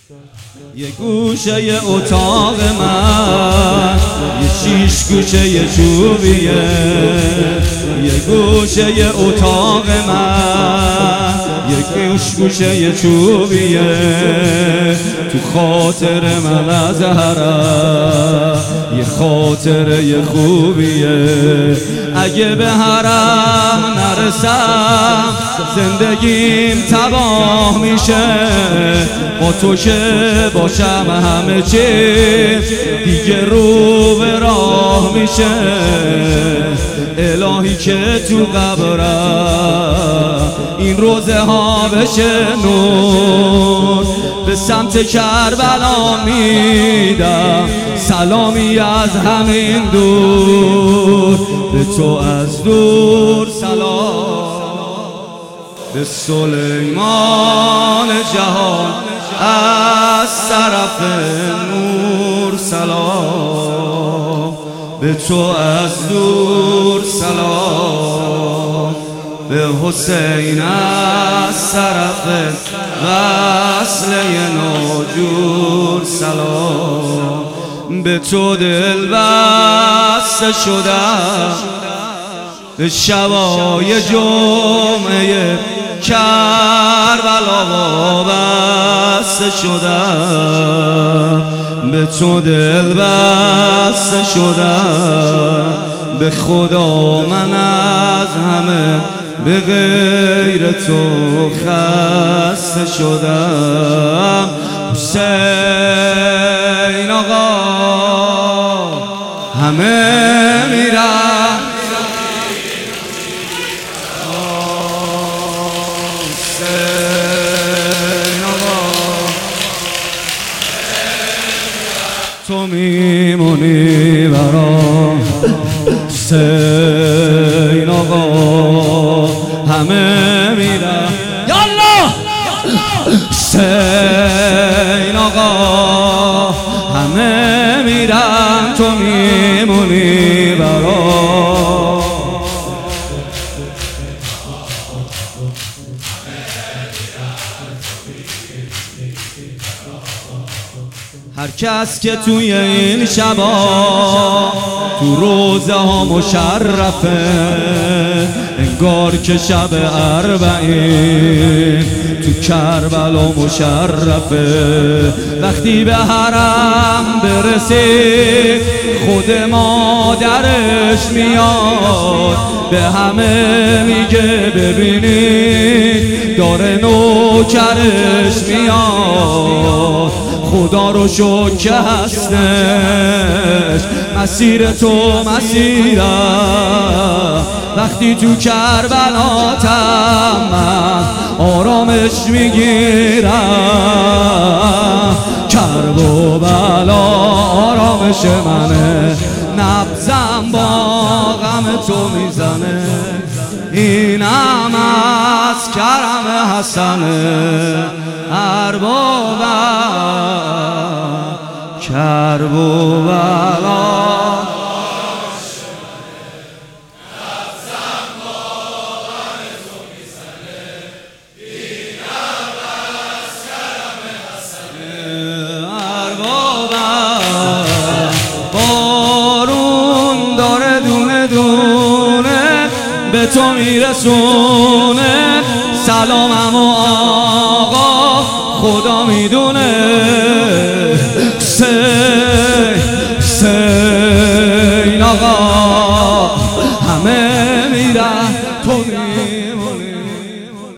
یه گوشه یه اتاق من یه شیش گوشه یه چوبیه، یه گوشه یه اتاق من یه گوشه یه چوبیه. تو خاطر من از حرم یه خاطره خوبیه. اگه به حرم نرسم زندگیم تباه میشه، با تو که باشم همه چی دیگه رو به راه میشه. الهی که تو قبرم این روزه ها بشه نور، به سمت کربلا میدم سلامی از همین دور. به تو از دور سلام، به سلیمان جهان از طرف نور سلام. به تو از دور سلام، به حسین از طرف وصله ناجور سلام. به تو دل بسته شدم، به شبای جمعه کربلا وابسته شدم. به تو دل بسته شدم، به خدا من از همه به غیر تو خسته شدم. حسین آقا همه میرن، حسین آقا تو میمونی برام. حسین آقا همه میرن، یالله حسین آقا همه میرن، تو میمونی برام. هر کس که توی این شبا تو روزه ها مشرفه، انگار که شب اربعین تو کربلا مشرفه. وقتی به حرم برسه خود مادرش میاد، به همه میگه ببینید داره نوکرش میاد. خدا رو شکر که هستش مسیر تو مسیرم. وقتی تو کربلاتم من آرامش میگیرم. کرب و بلا آرامش منه، نبضم با غم تو میزنه. اینم از کرم حسنه اربابم. کرب و بلا بارون داره دونه دونه به تو میرسونه. سلامم و آقا خدا میدونه. حسین آقا